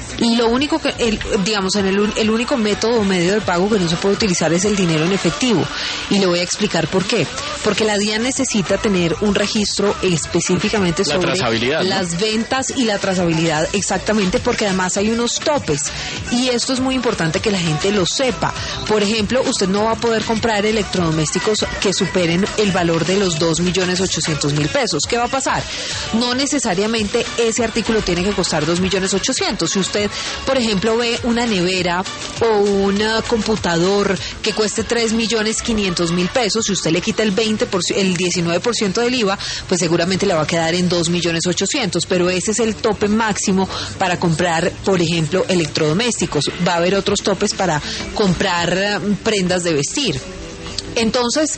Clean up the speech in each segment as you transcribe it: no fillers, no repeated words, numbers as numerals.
Lo único que, el único método o medio de pago que no se puede utilizar es el dinero en efectivo. Y le voy a explicar por qué. Porque la DIAN necesita tener un registro específicamente sobre las ventas y la trazabilidad, exactamente, porque además hay unos topes. Y esto es muy importante que la gente lo sepa. Por ejemplo, usted no va a poder comprar electrodomésticos que superen el valor de los 2.800.000 pesos. ¿Qué va a pasar? No necesariamente ese artículo tiene que costar 2.800.000. Si usted, por ejemplo, ve una nevera o un computador que cueste 3.500.000 pesos, si usted le quita el 19% del IVA, pues seguramente le va a quedar en 2.800.000, pero ese es el tope máximo para comprar, por ejemplo, electrodomésticos. Va a haber otros topes para comprar prendas de vestir. Entonces,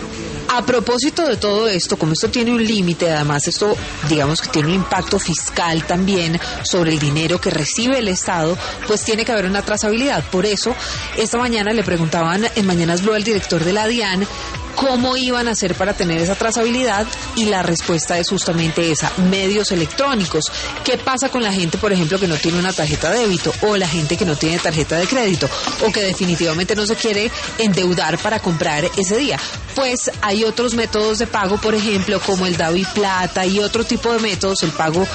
a propósito de todo esto, como esto tiene un límite, además esto, digamos que tiene un impacto fiscal también sobre el dinero que recibe el Estado, pues tiene que haber una trazabilidad. Por eso, esta mañana le preguntaban en Mañanas Blue al director de la DIAN cómo iban a hacer para tener esa trazabilidad, y la respuesta es justamente esa: medios electrónicos. ¿Qué pasa con la gente, por ejemplo, que no tiene una tarjeta de débito, o la gente que no tiene tarjeta de crédito, o que definitivamente no se quiere endeudar para comprar ese día? Pues hay otros métodos de pago, por ejemplo, como el DaviPlata y otro tipo de métodos, el pago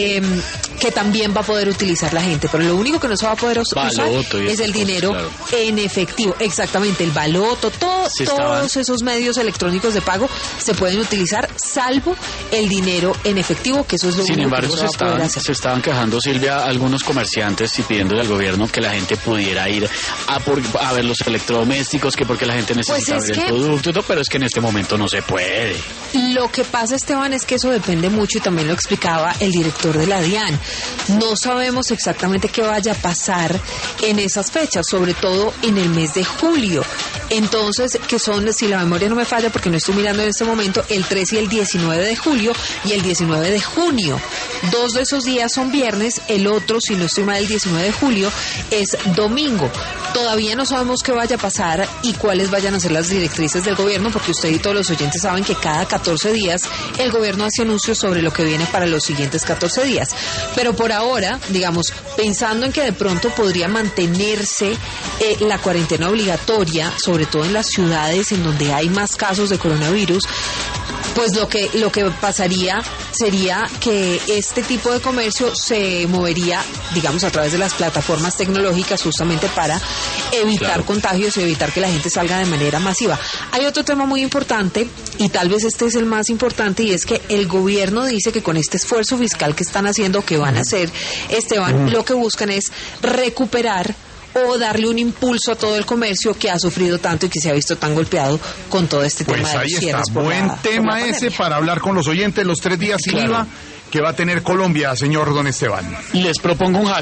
que también va a poder utilizar la gente, pero lo único que no se va a poder usar es el dinero en efectivo. Exactamente, el baloto, todos esos medios electrónicos de pago se pueden utilizar, salvo el dinero en efectivo, que eso es lo único que no se va a poder hacer. Se estaban quejando, Silvia, algunos comerciantes, y pidiéndole al gobierno que la gente pudiera ir a ver los electrodomésticos, que porque la gente necesita ver el producto, pero es que en este momento no se puede. Lo que pasa, Esteban, es que eso depende mucho, y también lo explicaba el director de la DIAN. No sabemos exactamente qué vaya a pasar en esas fechas, sobre todo en el mes de julio. Entonces, que son, si la memoria no me falla, porque no estoy mirando en este momento, el 3 y el 19 de julio y el 19 de junio. 2 de esos días son viernes, el otro, si no estoy mal, el 19 de julio es domingo. Todavía no sabemos qué vaya a pasar y cuáles vayan a ser las directrices del gobierno, porque usted y todos los oyentes saben que cada 14 días el gobierno hace anuncios sobre lo que viene para los siguientes 14 días. Pero por ahora, digamos, pensando en que de pronto podría mantenerse la cuarentena obligatoria, sobre todo en las ciudades en donde hay más casos de coronavirus, pues lo que pasaría sería que este tipo de comercio se movería, digamos, a través de las plataformas tecnológicas, justamente para evitar contagios y evitar que la gente salga de manera masiva. Hay otro tema muy importante, y tal vez este es el más importante, y es que el gobierno dice que con este esfuerzo fiscal que están haciendo, que van a hacer, Esteban, lo que buscan es recuperar o darle un impulso a todo el comercio que ha sufrido tanto y que se ha visto tan golpeado con todo este tema de los cierres. Pues ahí está, buen tema ese para hablar con los oyentes, los 3 días sin IVA que va a tener Colombia, señor don Esteban. Les propongo un